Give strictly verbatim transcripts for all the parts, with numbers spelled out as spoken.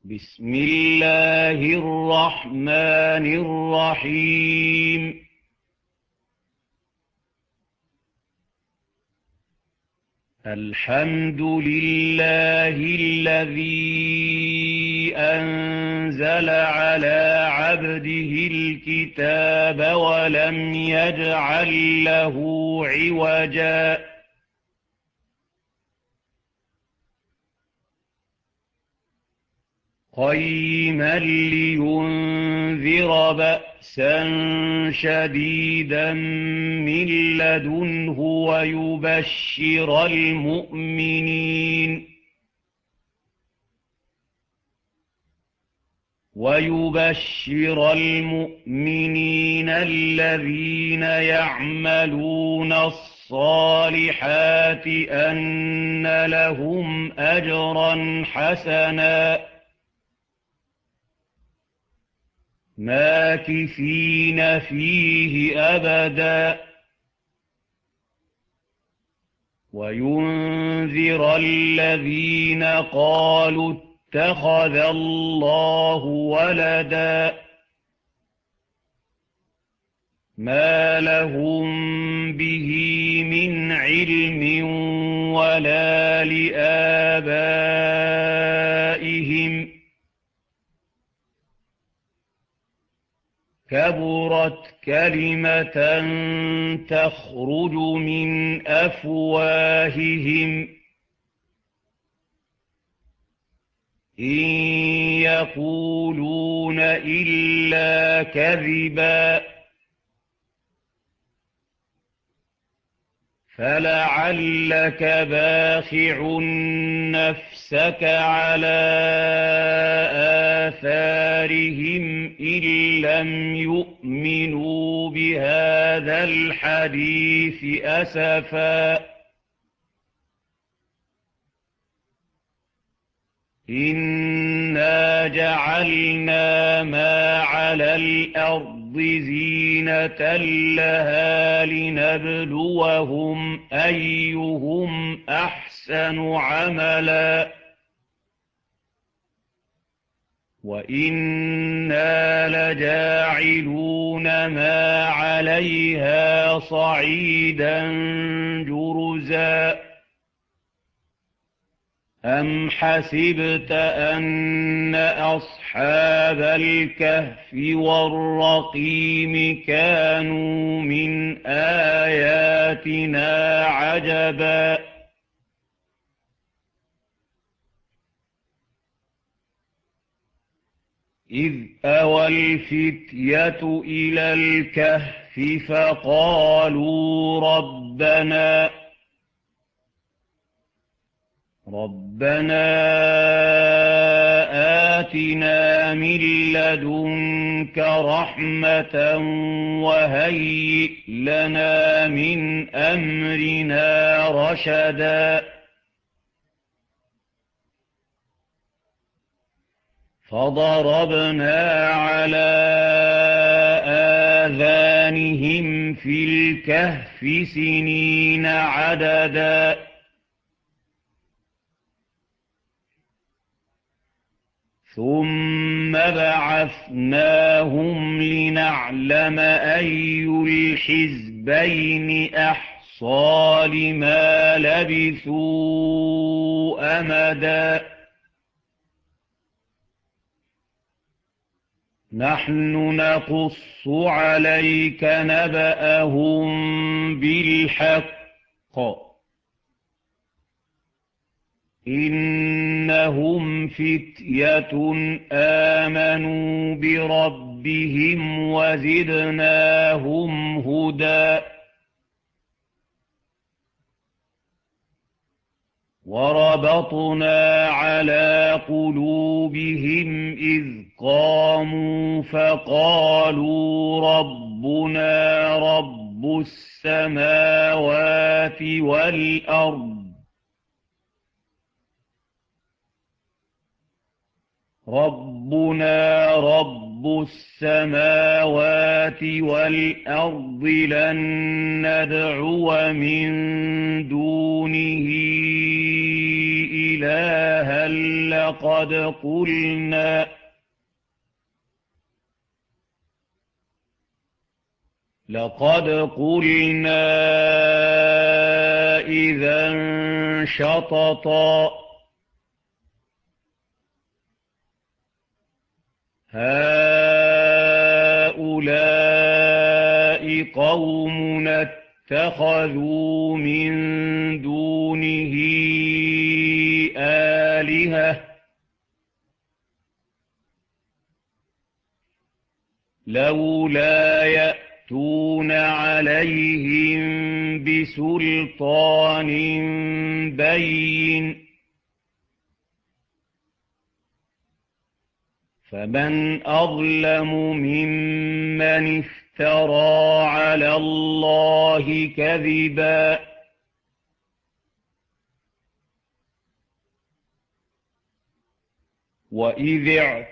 بسم الله الرحمن الرحيم الحمد لله الذي أنزل على عبده الكتاب ولم يجعل له عوجا قيما لينذر بأسا شديدا من لدنه ويبشر المؤمنين ويبشر المؤمنين الذين يعملون الصالحات أن لهم أجرا حسنا ماكثين فيه أبدا وينذر الذين قالوا اتخذ الله ولدا ما لهم به من علم ولا لآبائهم كبرت كلمة تخرج من أفواههم إن يقولون إلا كذبا فلعلك باخع نفسك على آثارهم إن لم يؤمنوا بهذا الحديث أسفا إنا جعلنا ما على الأرض زينة لها لنبلوهم أيهم أحسن عملا وإنا لجاعلون ما عليها صعيدا جرزا أم حسبت أن أصحاب الكهف والرقيم كانوا من آياتنا عجبا إذ أوى الفتية إلى الكهف فقالوا ربنا ربنا آتنا من لدنك رحمة وهيئ لنا من أمرنا رشدا فضربنا على آذانهم في الكهف سنين عددا ثم بعثناهم لنعلم أي الحزبين أحصى لما لبثوا أمدا نحن نقص عليك نبأهم بالحق إنهم فتية آمنوا بربهم وزدناهم هدى وربطنا على قلوبهم إذ قاموا فقالوا ربنا رب السماوات والأرض ربنا رب السماوات والأرض لن ندعو من دونه إلها لقد قلنا لقد قلنا إذا شططا هؤلاء قومنا اتخذوا من دونه آلهة لولا يأتون عليهم بسلطان بين فمن أظلم ممن افترى على الله كذبا وإذ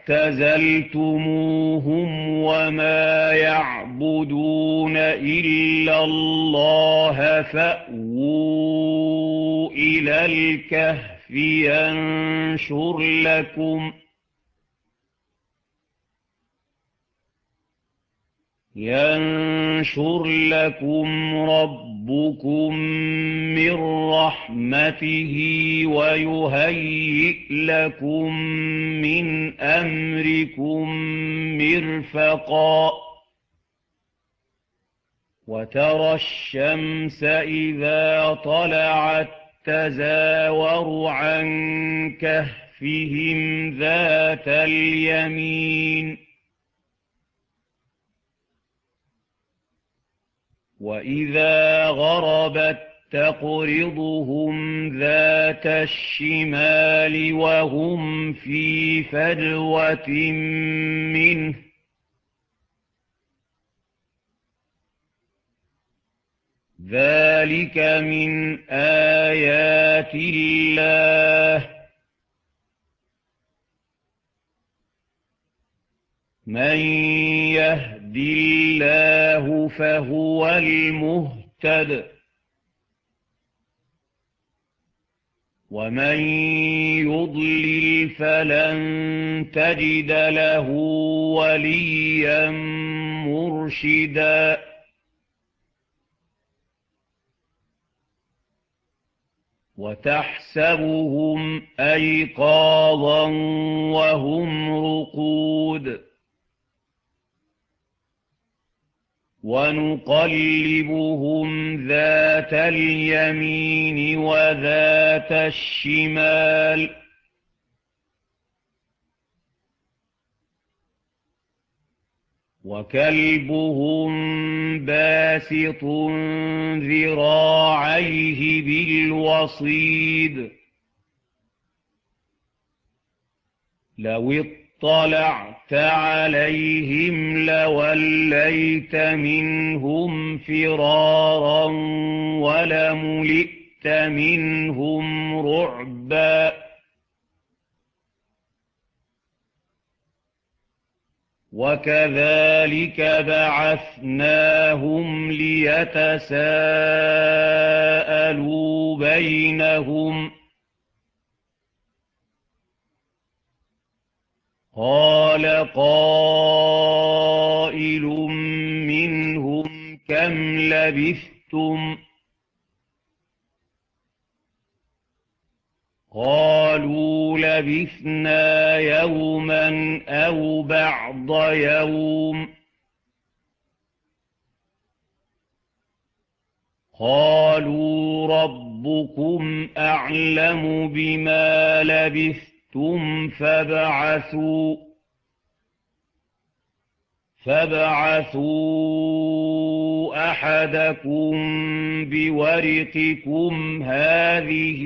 اعتزلتموهم وما يعبدون إلا الله فأووا إلى الكهف ينشر لكم ينشر لكم ربكم من رحمته ويهيئ لكم من أمركم مرفقا وترى الشمس إذا طلعت تزاور عن كهفهم ذات اليمين وإذا غربت تقرضهم ذات الشمال وهم في فجوة منه ذلك من آيات الله من يهد الله فهو المهتد ومن يضلل فلن تجد له وليا مرشدا وتحسبهم أيقاظا وهم رقود ونقلبهم ذات اليمين وذات الشمال وكلبهم باسط ذراعيه بالوصيد لو اطلعت عليهم لوليت منهم فرارا ولملئت منهم رعبا وكذلك بعثناهم ليتساءلوا بينهم قال قائل منهم كم لبثتم قالوا لبثنا يوما أو بعض يوم قالوا ربكم أعلم بما لبثتم فابعثوا فابعثوا أحدكم بورقكم هذه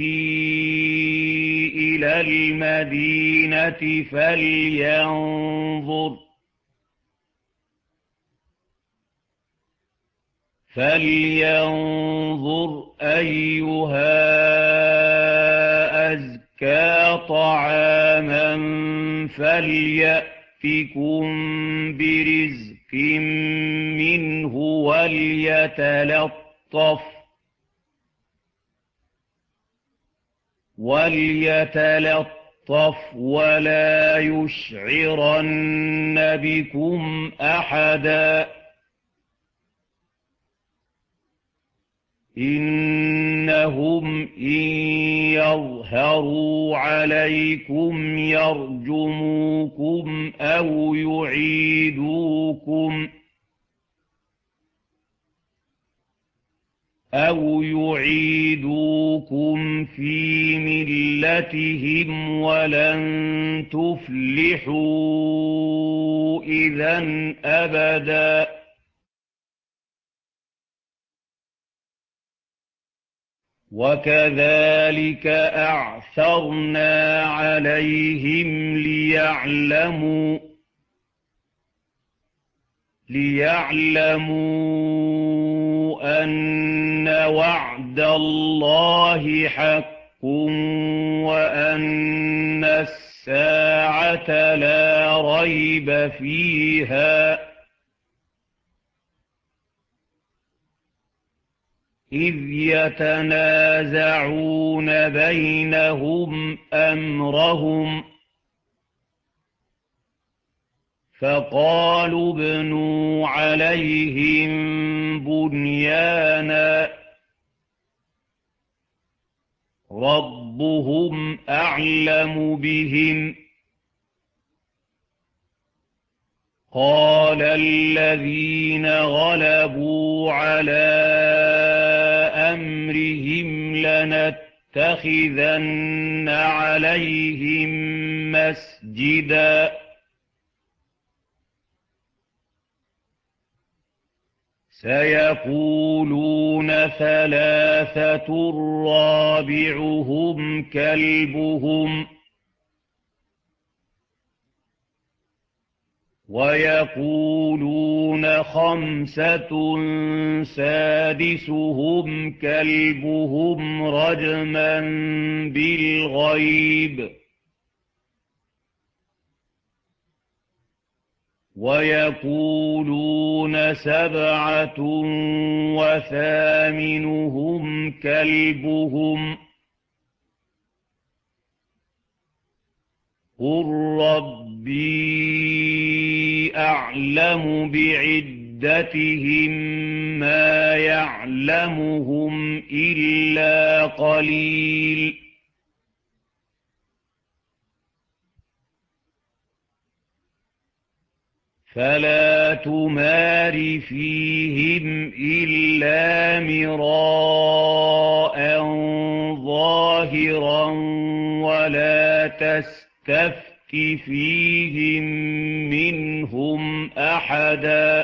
إلى المدينة فلينظر فلينظر أيها أزكى طعاما فليأتكم برزق منه وليتلطف وَلْيَتَلَطَّفْ وَلَا يُشْعِرَنَّ بِكُمْ أَحَدًا إِنَّهُمْ إِن يَظْهَرُوا عَلَيْكُمْ يَرْجُمُوكُمْ أَوْ يُعِيدُوكُمْ أَوْ يُعِيدُوكُمْ فِي مِلَّتِهِمْ وَلَن تُفْلِحُوا إِذًا أَبَدًا وَكَذَلِكَ أَعْثَرْنَا عَلَيْهِمْ لِيَعْلَمُوا لِيَعْلَمُوا أَنَّ وَعْدَ اللَّهِ حَقٌّ وَأَنَّ السَّاعَةَ لَا رَيْبَ فِيهَا إِذْ يَتَنَازَعُونَ بَيْنَهُمْ أَمْرَهُمْ فَقَالُوا ابْنُوا عَلَيْهِم بُنْيَانًا رَبُّهُمْ أَعْلَمُ بِهِمْ قَالَ الَّذِينَ غَلَبُوا عَلَىٰ أَمْرِهِمْ لَنَتَّخِذَنَّ عَلَيْهِم مَّسْجِدًا سَيَقُولُونَ ثَلَاثَةٌ رَّابِعُهُمْ كَلْبُهُمْ وَيَقُولُونَ خَمْسَةٌ سَادِسُهُمْ كَلْبُهُمْ رَجْمًا بِالْغَيْبِ وَيَقُولُونَ سَبْعَةٌ وَثَامِنُهُمْ كَلْبُهُمْ قُل رَّبِّي أَعْلَمُ بِعِدَّتِهِم مَّا يَعْلَمُهُمْ إِلَّا قَلِيلٌ فَلَا تُمَارِ فِيهِمْ إِلَّا مِرَاءً ظَاهِرًا وَلَا تَسْتَفْتِ فِيهِم مِّنْهُمْ أَحَدًا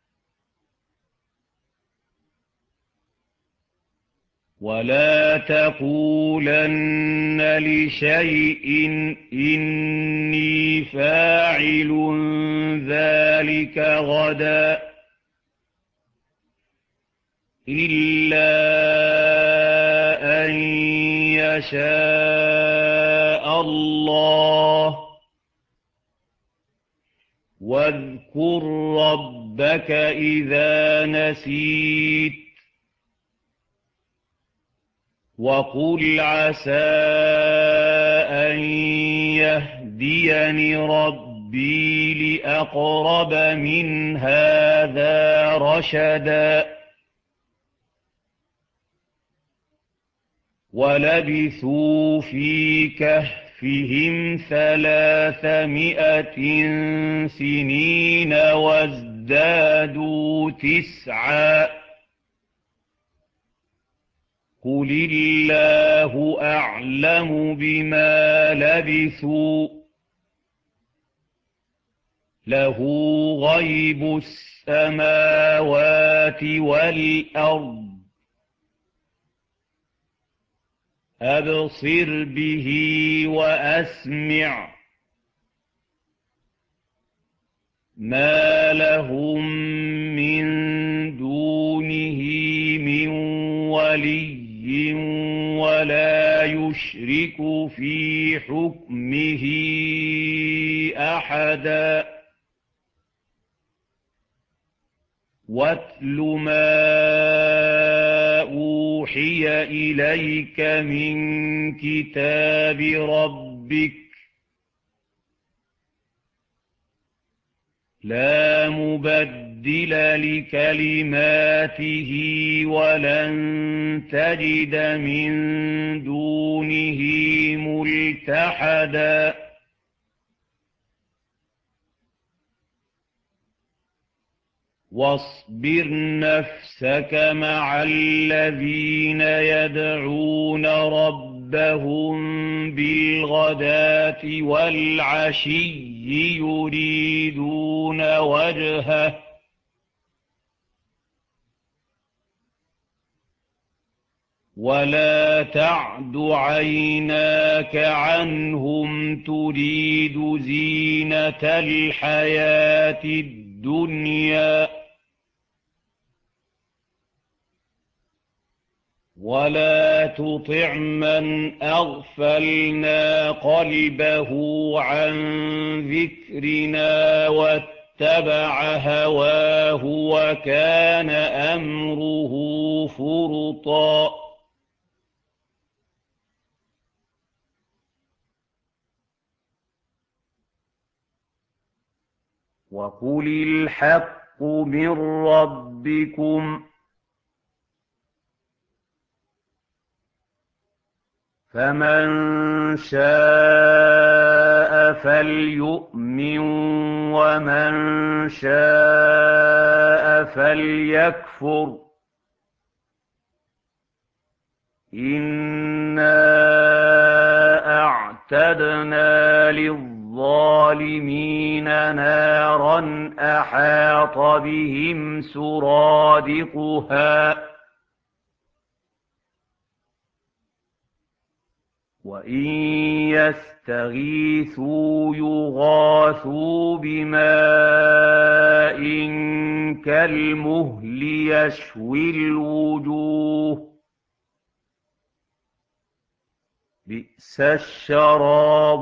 وَلَا تَقُولَنَّ لِشَيْءٍ إِنِّي فَاعِلٌ ذَلِكَ غَدًا إِلَّا أَن يَشَاءَ اللَّهُ وَاذْكُر رَّبَّكَ إِذَا نَسِيتَ وَقُلْ عَسَىٰ أَن يَهْدِيَنِ رَبِّي لِأَقْرَبَ مِنْ هَٰذَا رَشَدًا وَلَبِثُوا فِي كَهْفِهِمْ ثَلَاثَمِائَةٍ سِنِينَ وَازْدَادُوا تِسْعًا قُلِ اللَّهُ أَعْلَمُ بِمَا لَبِثُوا لَهُ غَيْبُ السَّمَاوَاتِ وَالْأَرْضِ أَبْصِرْ بِهِ وَأَسْمِعْ مَا لَهُم مِّن دُونِهِ مِن وَلِيٍّ وَلَا يُشْرِكُ فِي حُكْمِهِ أَحَدًا وَاتْلُ مَا أوحي إليك من كتاب ربك لا مبدل لكلماته ولن تجد من دونه ملتحدا واصبر نفسك مع الذين يدعون ربهم بالغداة والعشي يريدون وجهه ولا تعد عيناك عنهم تريد زينة الحياة الدنيا ولا تطع من أغفلنا قلبه عن ذكرنا واتبع هواه وكان أمره فرطا وقل الحق من ربكم فمن شاء فليؤمن ومن شاء فليكفر إنا أعتدنا للظالمين نارا أحاط بهم سرادقها وإن يستغيثوا يغاثوا بماء كالمهل يشوي الوجوه بئس الشراب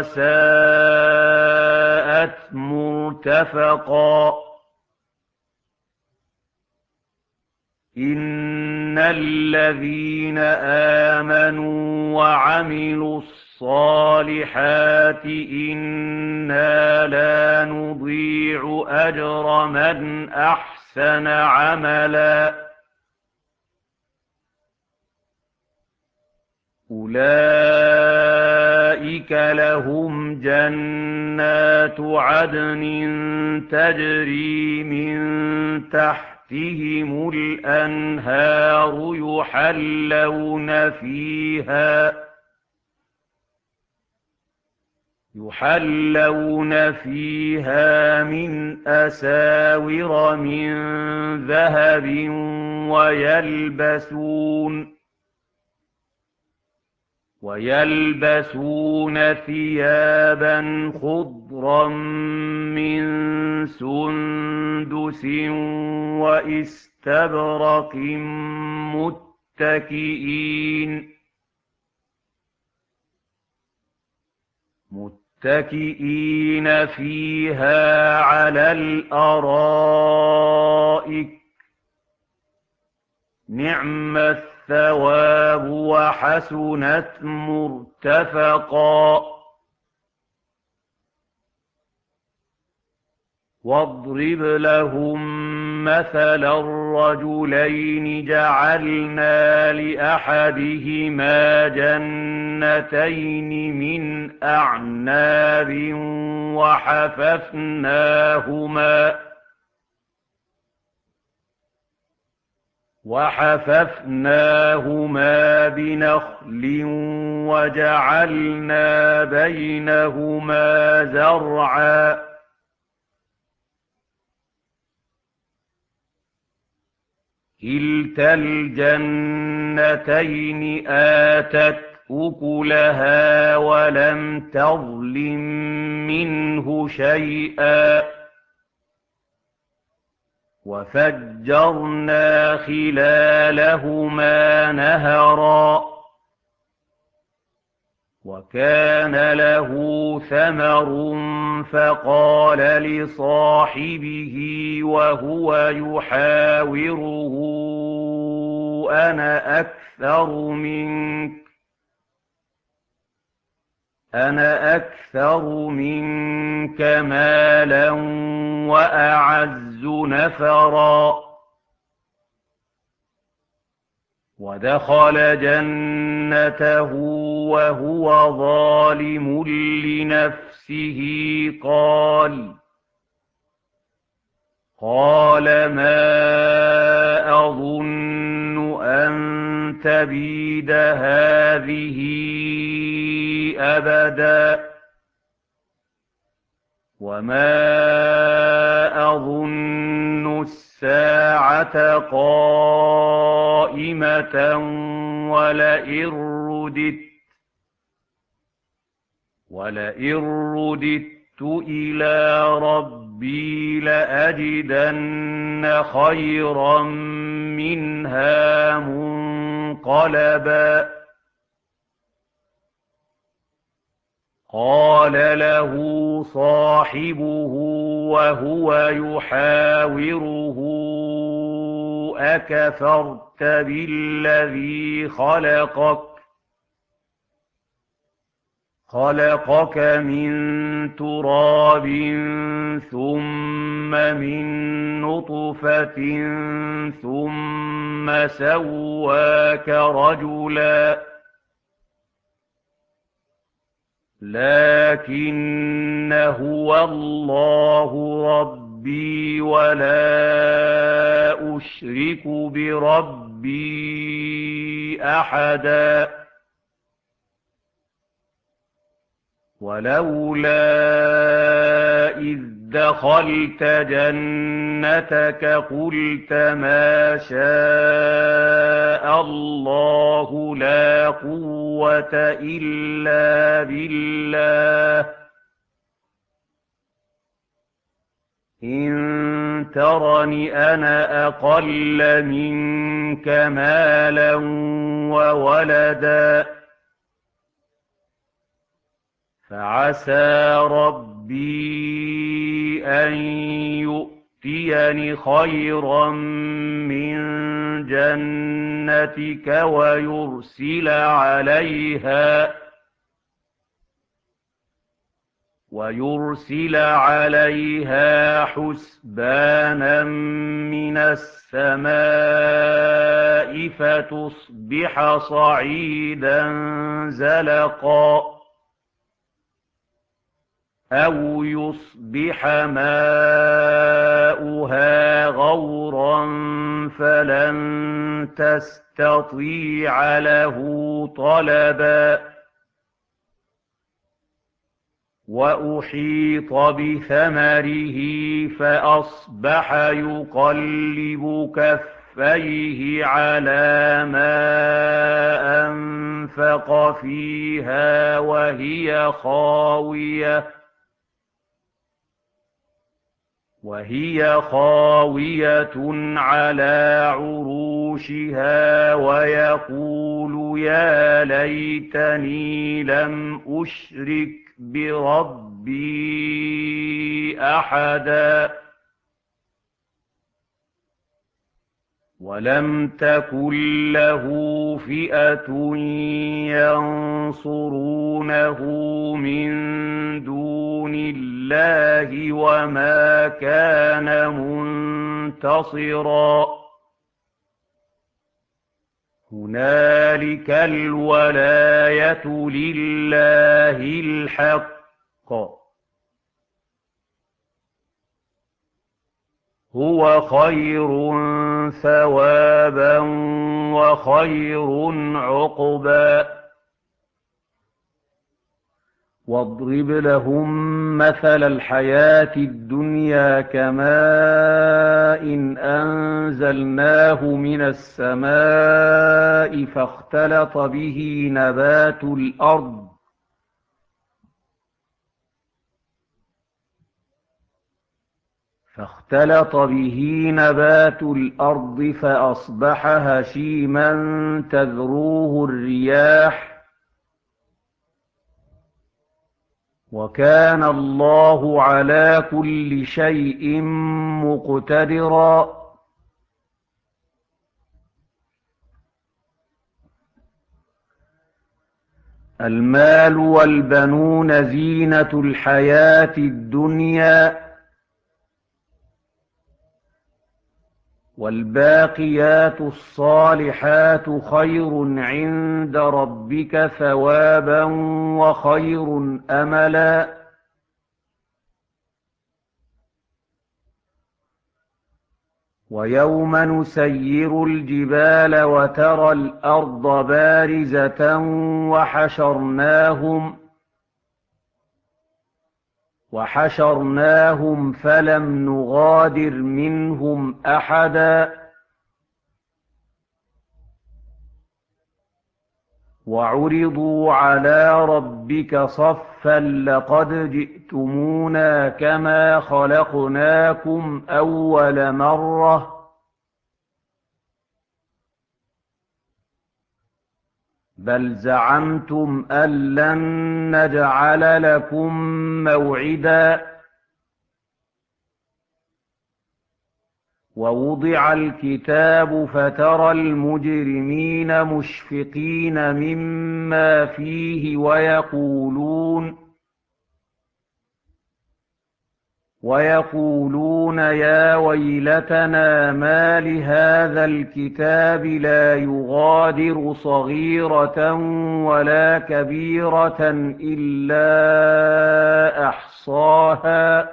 وساءت مرتفقا إن الذين آمنوا وعملوا الصالحات إنا لا نضيع أجر من أحسن عملا أولئك لهم جنات عدن تجري من تحتهم الأنهار يحلون فيها يحلون فيها من أساور من ذهب ويلبسون ويلبسون ثيابا خضرا من سندس واستبرق متكئين متكئين فيها على الأرائك نعم الثواب وحسنت مرتفقا واضرب لهم مثلا الرجلين جعلنا لأحدهما جنتين من أعناب وحففناهما وحففناهما بنخل وجعلنا بينهما زرعا كلتا الجنتين آتت أكلها ولم تظلم منه شيئا وفجرنا خلالهما نهرا وكان له ثمر فقال لصاحبه وهو يحاوره أنا أكثر منك أنا أكثر منك مالا وأعز نفرا ودخل جنته وهو ظالم لنفسه قال قال ما أظن أن تبيد هذه أبدا وما أظن الساعة قائمة ولئن رددت ولئن رددت إلى ربي لأجدن خيرا منها منقلبا قال له صاحبه وهو يحاوره أكفرت بالذي خلقك خلقك من تراب ثم من نطفة ثم سواك رجلا لكن هو الله ربي ولا أشرك بربي أحدا ولولا إذ دخلت جنتك قلت ما شاء الله لا قوة إلا بالله إن ترني أنا أقل منك مالا وولدا فعسى ربي أن يؤتيني خيرا من جنتك ويرسل عليها ويرسل عليها حسبانا من السماء فتصبح صعيدا زلقا أو يصبح ماؤها غورا فلن تستطيع له طلبا وأحيط بثمره فأصبح يقلب كفيه على ما أنفق فيها وهي خاوية وهي خاوية على عروشها ويقول يا ليتني لم أشرك بربي أحدا ولم تكن له فئة ينصرونه من دون الله وما كان منتصرا هنالك الولاية لله الحق هو خير ثوابا وخير عقبا واضرب لهم مثل الحياة الدنيا كماء إن أنزلناه من السماء فاختلط به نبات الأرض فاختلط به نبات الأرض فأصبح هشيما تذروه الرياح وكان الله على كل شيء مقتدرا المال والبنون زينة الحياة الدنيا، والباقيات الصالحات خير عند ربك ثوابا وخير أملا. ويوم نسير الجبال وترى الأرض بارزة وحشرناهم وحشرناهم فلم نغادر منهم أحدا وعرضوا على ربك صفا لقد جئتمونا كما خلقناكم أول مرة بل زعمتم أن لن نجعل لكم موعدا. ووضع الكتاب فترى المجرمين مشفقين مما فيه ويقولون ويقولون يا ويلتنا ما لهذا الكتاب لا يغادر صغيرة ولا كبيرة إلا أحصاها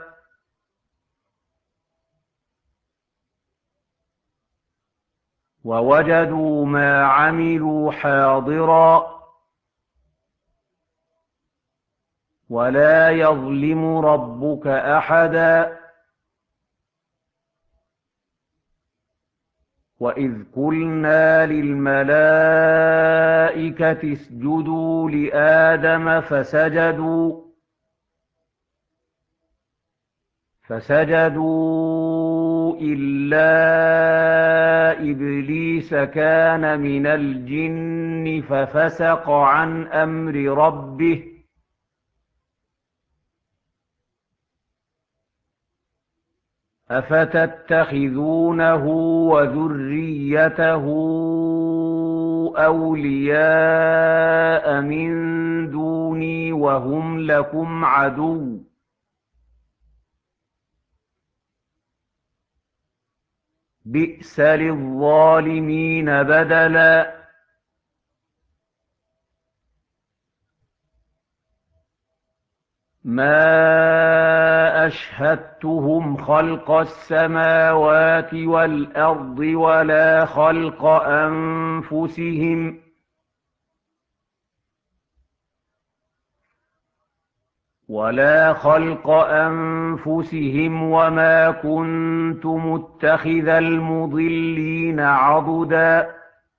ووجدوا ما عملوا حاضرا ولا يظلم ربك أحدا. وإذ قلنا للملائكة اسجدوا لآدم فسجدوا فسجدوا إلا إبليس كان من الجن ففسق عن أمر ربه أفتتخذونه وذريته أولياء من دوني وهم لكم عدو بئس للظالمين بدلا. ما أشهدتهم خلق السماوات والأرض ولا خلق أنفسهم ولا خلق أنفسهم وما كنت متخذ المضلين عضدا.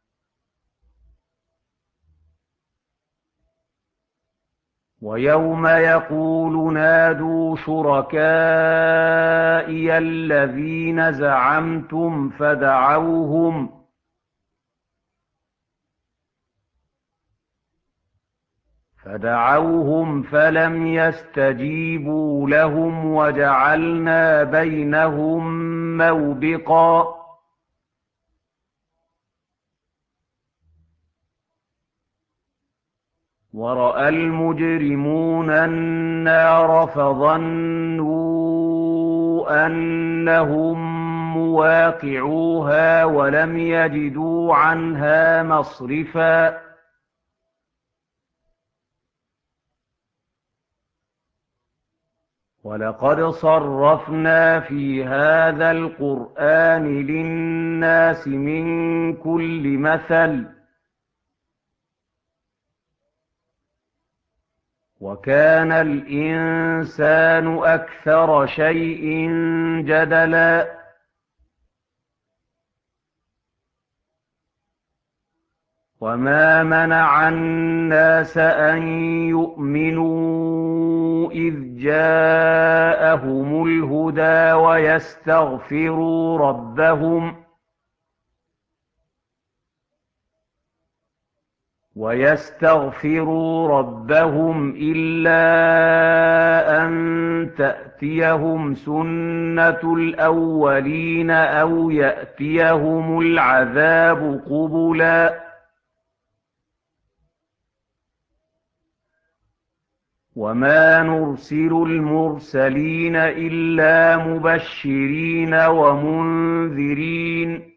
ويوم يقول نادوا شركائي الذين زعمتم فدعوهم فدعوهم فلم يستجيبوا لهم وجعلنا بينهم موبقا. ورأى المجرمون النار فظنوا أنهم مواقعوها ولم يجدوا عنها مصرفا. ولقد صرفنا في هذا القرآن للناس من كل مثل وكان الإنسان أكثر شيء جدلا. وما منع الناس أن يؤمنوا إذ جاءهم الهدى ويستغفروا ربهم ويستغفروا ربهم إلا أن تأتيهم سنة الأولين أو يأتيهم العذاب قبلا وما نرسل المرسلين إلا مبشرين ومنذرين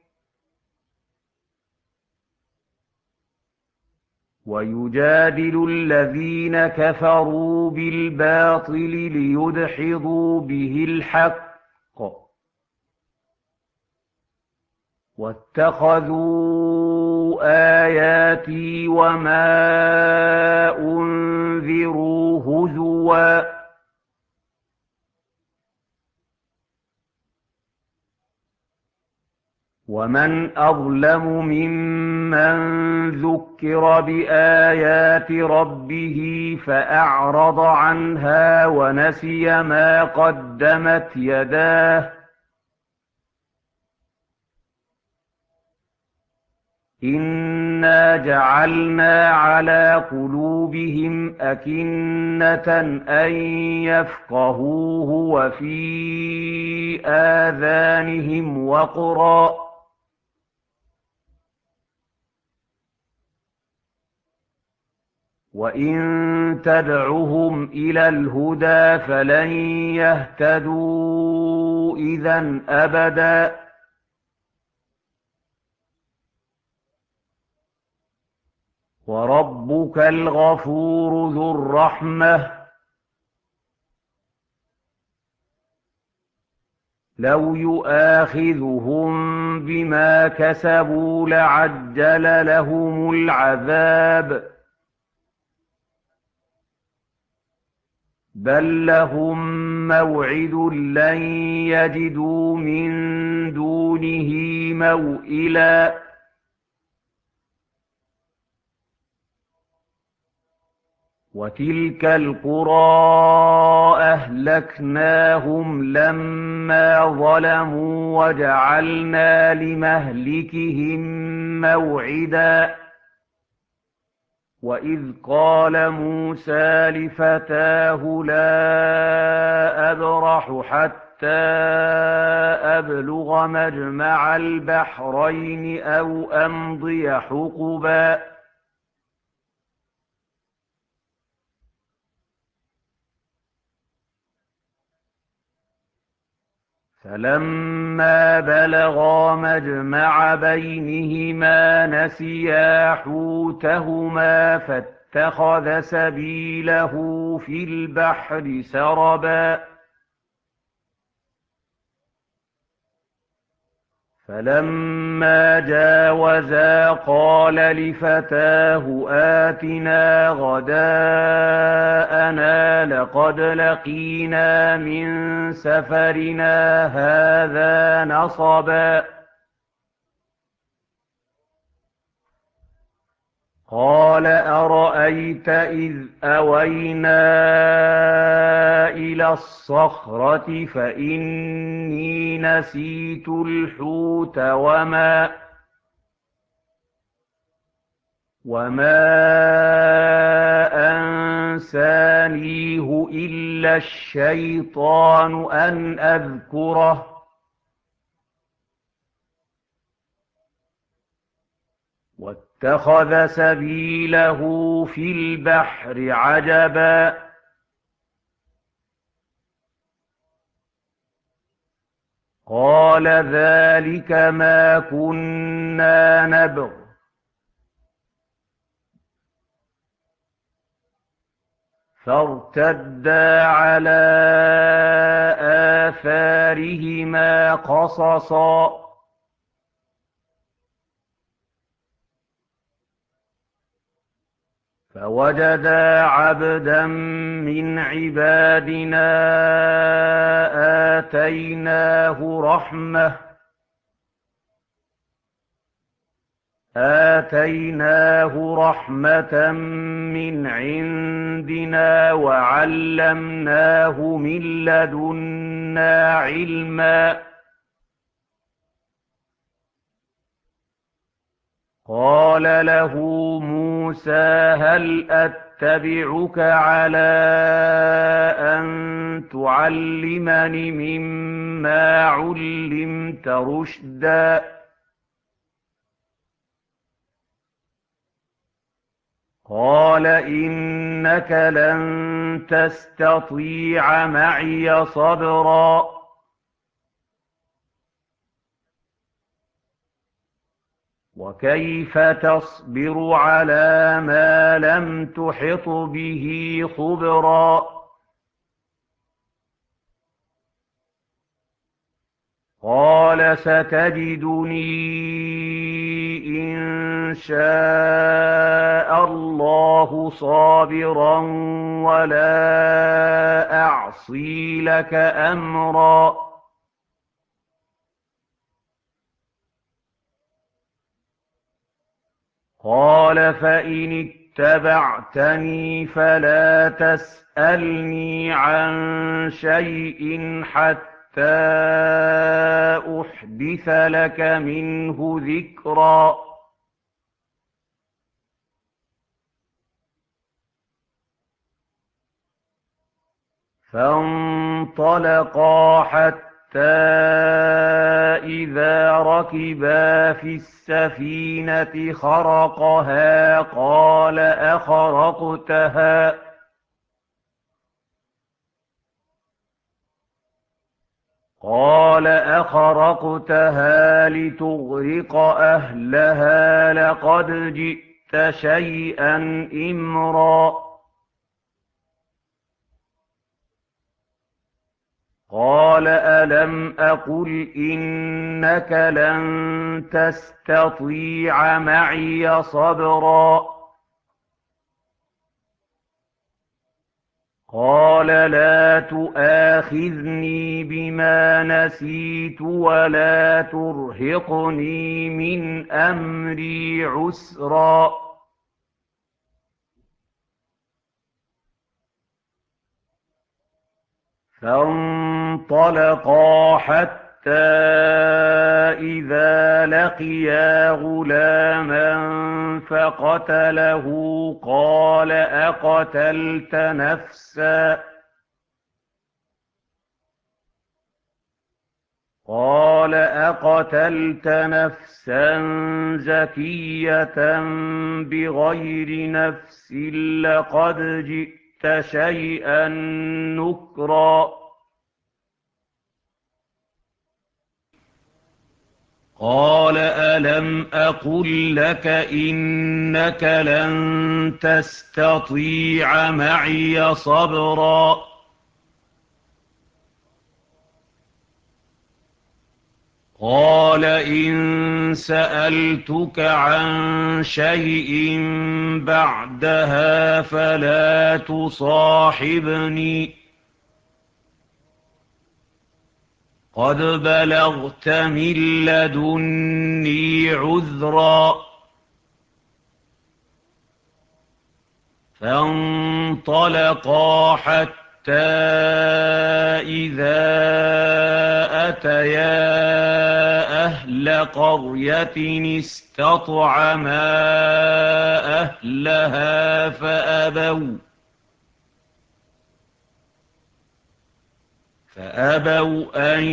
ويجادل الذين كفروا بالباطل ليدحضوا به الحق واتخذوا آياتي وما أنذروا هزوا ومن أظلم ممن ذكر بآيات ربه فأعرض عنها ونسي ما قدمت يداه إنا جعلنا على قلوبهم أكنة أن يفقهوه وفي آذانهم وقرا وإن تدعهم إلى الهدى فلن يهتدوا إذًا أبداً وربك الغفور ذو الرحمة لو يؤاخذهم بما كسبوا لعجل لهم العذاب بل لهم موعد لن يجدوا من دونه موئلا وتلك القرى أهلكناهم لما ظلموا وجعلنا لمهلكهم موعدا وإذ قال موسى لفتاه لا أبرح حتى أبلغ مجمع البحرين أو أمضي حقبا فلما بلغا مجمع بينهما نسيا حوتهما فاتخذ سبيله في البحر سربا فلما جاوزا قال لفتاه آتنا غداءنا لقد لقينا من سفرنا هذا نصبا قال أرأيت إذ أوينا إلى الصخرة فإني نسيت الحوت وما وما أنسانيه إلا الشيطان أن أذكره واتخذ سبيله في البحر عجبا قال ذلك ما كنا نبغ فارتدا على آثارهما قصصا فوجدا عبدا من عبادنا آتيناه رحمة آتيناه رحمة من عندنا وعلمناه من لدنا علما قال له موسى هل أتبعك على أن تعلمني مما علمت رشدا قال إنك لن تستطيع معي صبرا وكيف تصبر على ما لم تحط به خبرا قال ستجدني إن شاء الله صابرا ولا أعصي لك أمرا قال فإن اتبعتني فلا تسألني عن شيء حتى أحدث لك منه ذكرا فانطلقا حتى إذا ركبا في السفينة خرقها قال أخرقتها قال أخرقتها لتغرق أهلها لقد جئت شيئا إمرا قال ألم أقل إنك لن تستطيع معي صبرا قال لا تؤاخذني بما نسيت ولا ترهقني من أمري عسرا فانطلقا حتى إذا لقيا غلاما فقتله قال أقتلت نفسا قال أقتلت نفسا زكية بغير نفس لقد جئت شيئا نكرا قال ألم أقل لك إنك لن تستطيع معي صبرا قال إن سألتك عن شيء بعدها فلا تصاحبني قد بلغت من لدني عذرا فانطلقا حتى إذا أتيا أهل قرية استطعما أهلها فأبوا فأبوا أن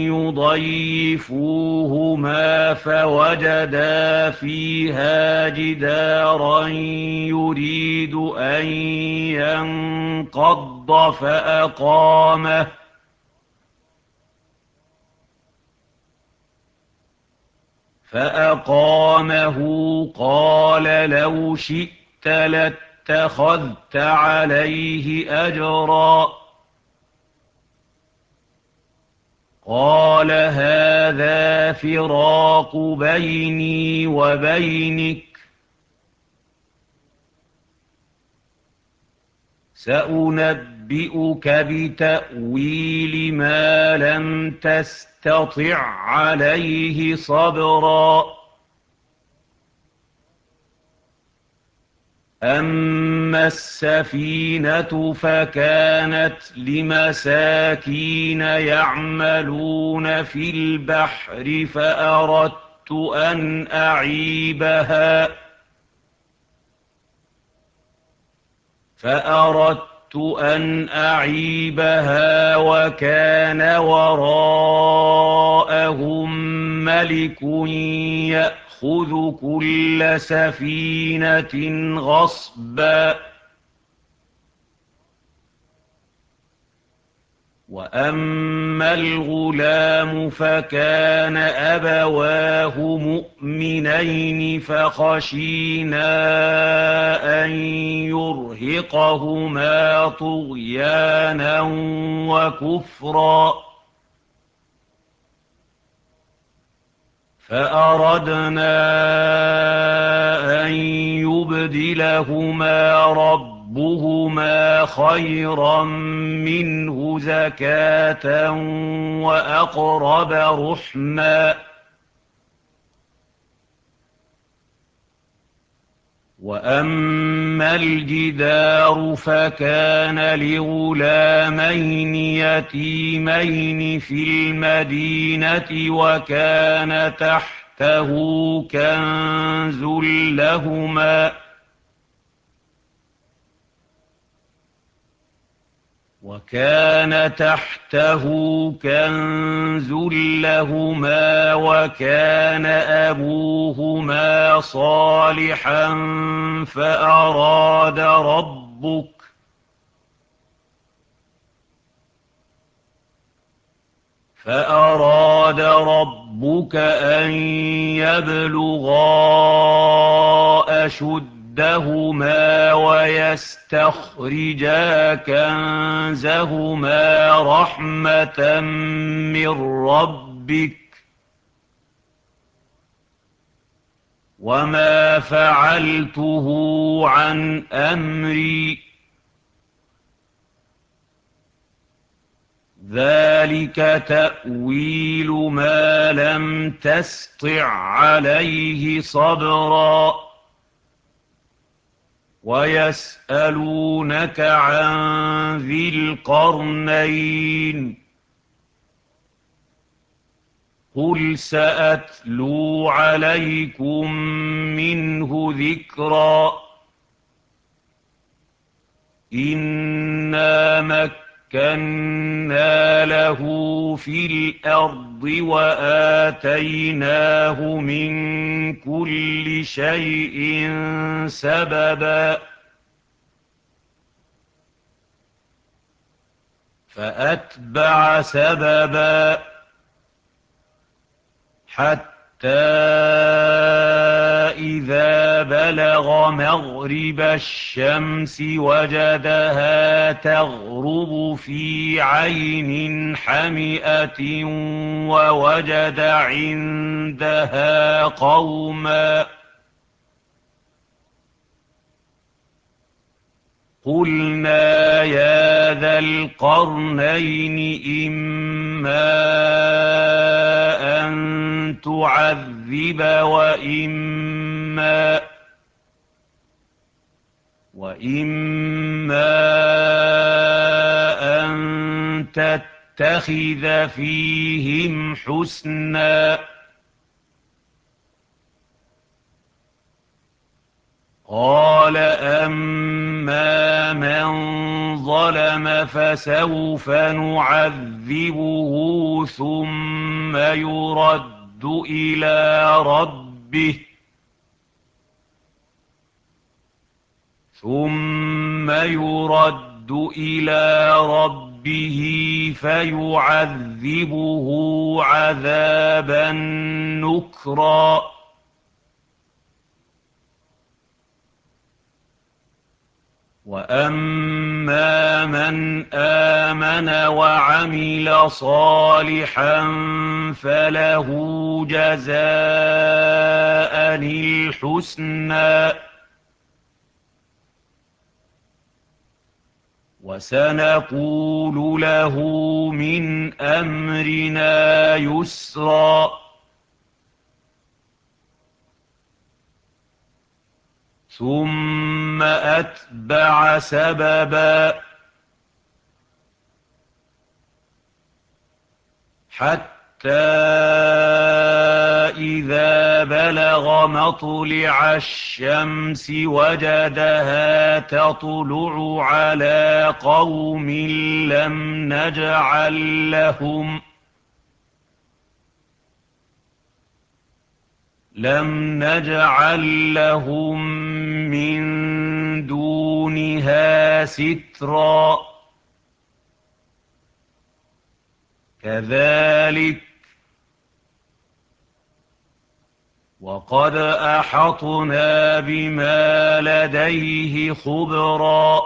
يضيفوهما فوجدا فيها جدارا يريد أن ينقض فأقامه فأقامه قال لو شئت لاتخذت عليه أجرا قال هذا فراق بيني وبينك سأنبئك بتأويل ما لم تستطع عليه صبرا أما السفينة فكانت لمساكين يعملون في البحر فأردت أن أعيبها فأردت أن أعيبها وكان وراءهم لهم ملك يأخذ كل سفينة غصبا وأما الغلام فكان أبواه مؤمنين فخشينا أن يرهقهما طغيانا وكفرا فأردنا أن يبدلهما ربهما خيرا منه زكاة وأقرب رحما وأما الجدار فكان لغلامين يتيمين في المدينة وكان تحته كنز لهما وكان تحته كنز لهما وكان أبوهما صالحا فأراد ربك فأراد ربك أن يبلغا أشدهما ويستخرجا كنزهما رحمة من ربك وما فعلته عن أمري ذلك تأويل ما لم تسطع عليه صبرا ويسألونك عن ذي القرنين قل سأتلو عليكم منه ذكرا إنا مكنا له في الأرض وآتيناه من كل شيء سببا فأتبع سببا حتى إذا بلغ مغرب الشمس وجدها تغرب في عين حمئة ووجد عندها قوما قلنا يا ذا القرنين إما أن تعذب وإما وإما أن تتخذ فيهم حسنا قال أما من ظلم فسوف نعذبه ثم يرد إلى ربه ثم يرد إلى ربه فيعذبه عذابا نكرا وأما من آمن وعمل صالحا فله جزاء الحسنى وسنقول له من أمرنا يسرا ثم أتبع سببا حتى إذا بلغ مطلع الشمس وجدها تطلع على قوم لم نجعل لهم لم نجعل لهم من دونها سترا كذلك وقد أحطنا بما لديه خبرا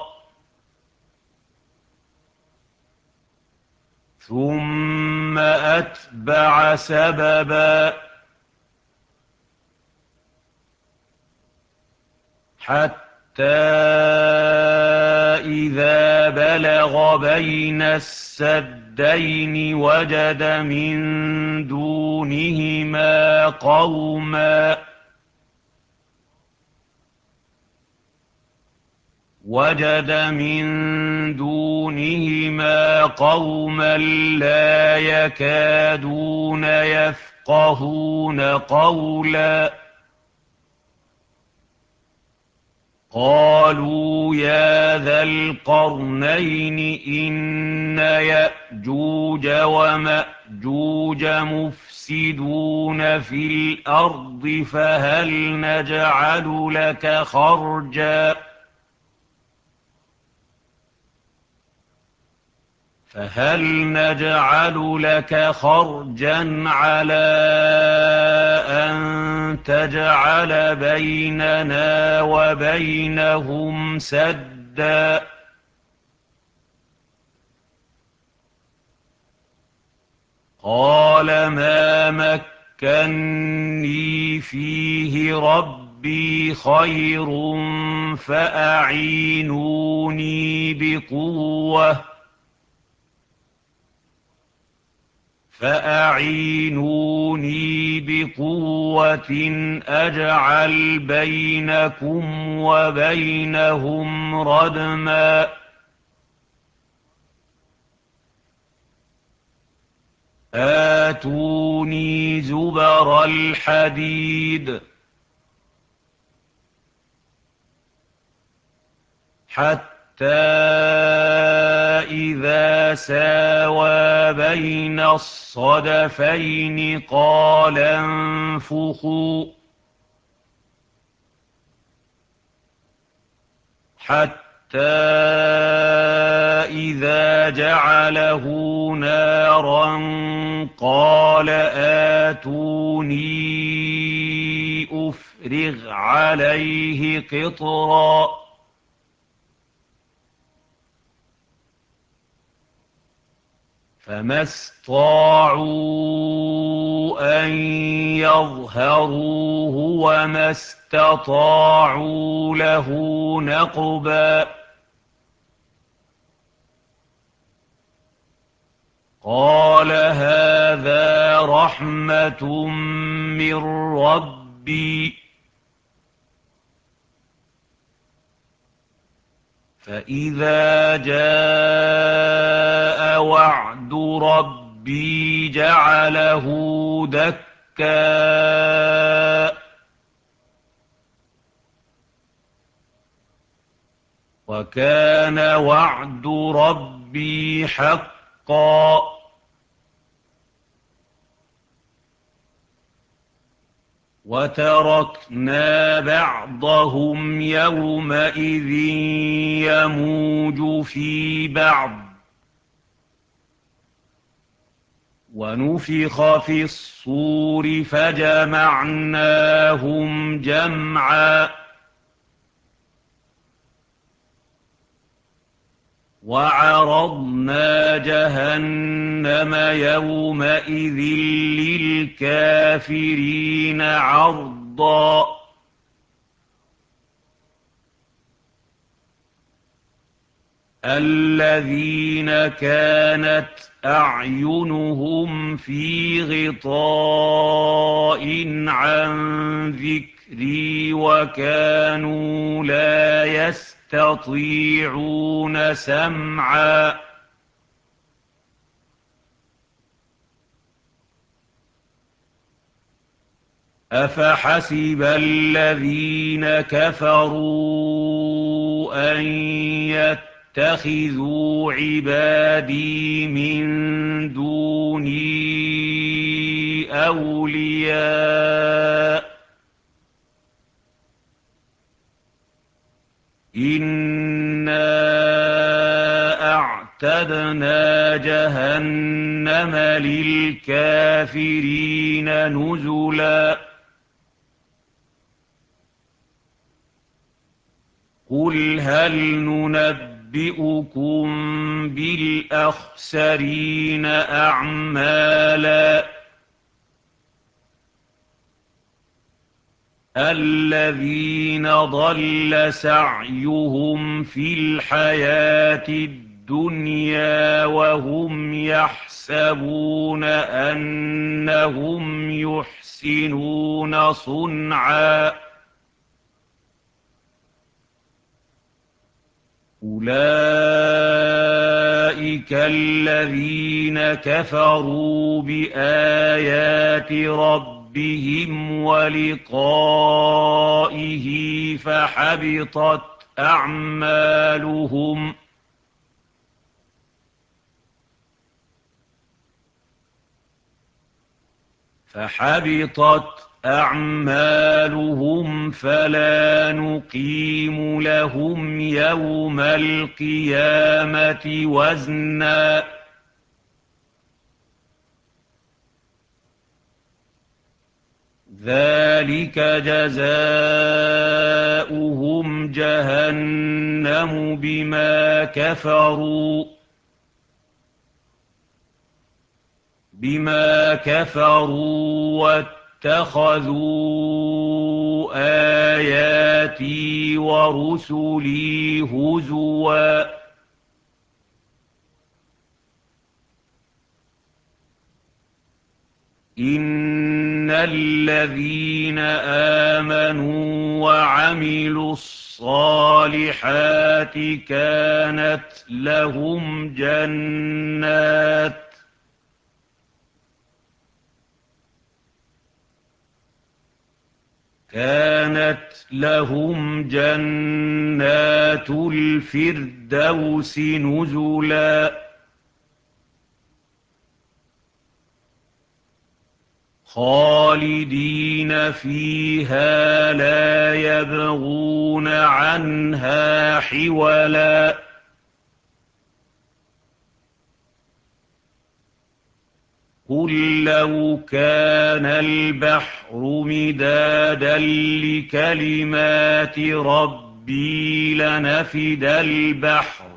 ثم أتبع سببا حتى إذا بلغ بين السدين وجد من دونهما قوما وجد من دونهما قوما لا يكادون يفقهون قولا قالوا يا ذا القرنين إن يأجوج ومأجوج مفسدون في الأرض فهل نجعل لك خرجا فهل نجعل لك خرجا على أن تجعل بيننا وبينهم سدا قال ما مكني فيه ربي خير فأعينوني بقوة فأعينوني بقوة أجعل بينكم وبينهم ردما آتوني زبر الحديد حتى إذا ساوى بين الصدفين قال انفخوا حتى إذا جعله نارا قال آتوني أفرغ عليه قطرا فما استطاعوا أن يظهروه وما استطاعوا له نقبا قال هذا رحمة من ربي فإذا جاء وعد ربي جعله دكا وكان وعد ربي حقا وتركنا بعضهم يومئذ يموج في بعض ونفخ في الصور فجمعناهم جمعا وعرضنا جهنم يومئذ للكافرين عرضا الذين كانت أعينهم في غطاء عن ذكري وكانوا لا يستطيعون سمعا أفحسب الذين كفروا أن يتخذوا عبادي من دوني أولياء إنا أعتدنا جهنم للكافرين نزلا قل هل ننبئكم بالأخسرين أعمالا الذين ضل سعيهم في الحياة الدنيا وهم يحسبون أنهم يحسنون صنعا أولئك الذين كفروا بآيات ربهم ولقائه فحبطت أعمالهم فحبطت أعمالهم فلا نقيم لهم يوم القيامة وزنا ذلك جزاؤهم جهنم بما كفروا بما كفروا واتخذوا آياتي ورسلي هزوا إن الذين آمنوا وعملوا الصالحات كانت لهم جنات كانت لهم جنات الفردوس نزلا خالدين فيها لا يبغون عنها حولا قل لو كان البحر مدادا لكلمات ربي لنفد البحر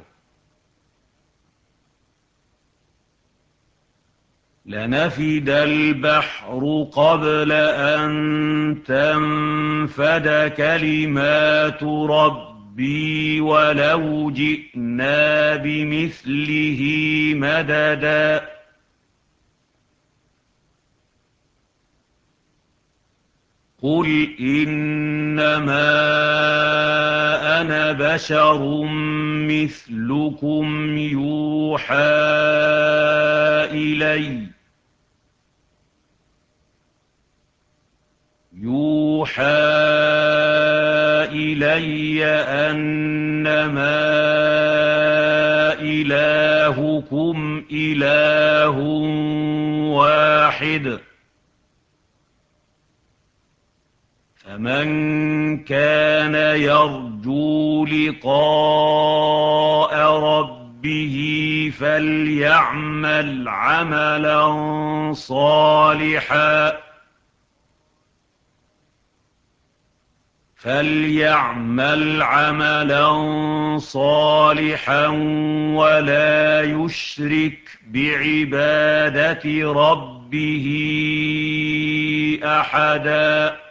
لنفد البحر قبل أن تنفد كلمات ربي ولو جئنا بمثله مددا قل إنما أنا بشر مثلكم يوحى إلي يوحى إلي أنما إلهكم إله واحد فمن كان يرجو لقاء ربه فليعمل عملا صالحا فليعمل عملا صالحا ولا يشرك بعبادة ربه أحدا